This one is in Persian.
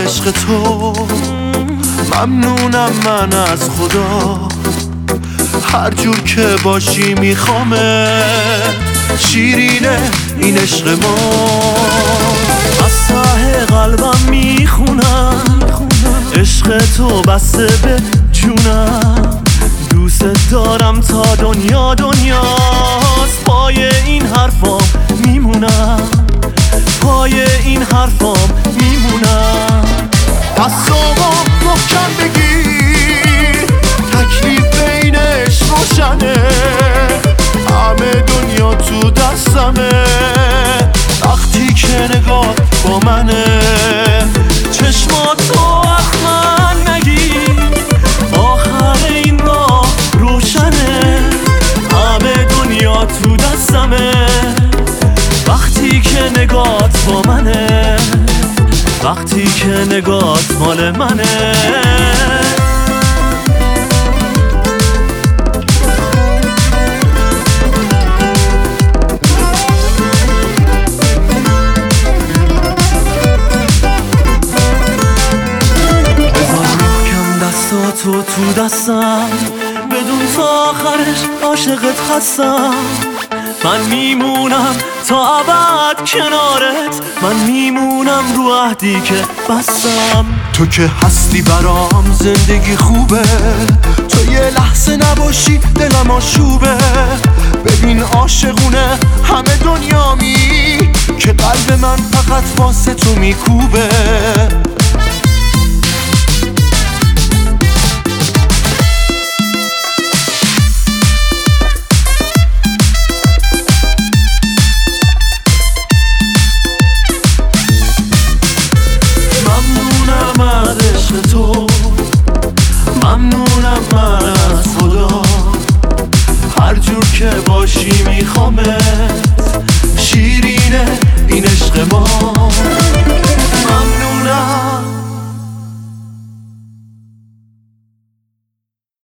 عشق تو، ممنونم من از خدا. هر جور که باشی میخوامت، شیرینه این عشق ما. از ته قلبم میخونم عشق تو بسته به جونم. دوست دارم تا دنیا دنیاست، پای این حرفام میمونم، پای این حرفام میمونم. دستامو محکم بگیر، تکلیف بینش روشنه، همه دنیا تو دستمه. وقتی که نگاه با منه، چشماتو از من نگیر، آخر این راه روشنه، همه دنیا تو دستمه. وقتی که نگات با منه، وقتی که نگات مال منه. تو تو دستم، بدون تا آخرش عاشقت هستم. من میمونم تا ابد کنارت، من میمونم رو عهدی که بستم. تو که هستی برام زندگی خوبه، تو یه لحظه نباشی دلم آشوبه. ببین عاشقونه همه دنیامی، که قلب من فقط واسه تو میکوبه. ممنونم من از خدا، هر جور که باشی میخوامت، شیرینه این عشق ما.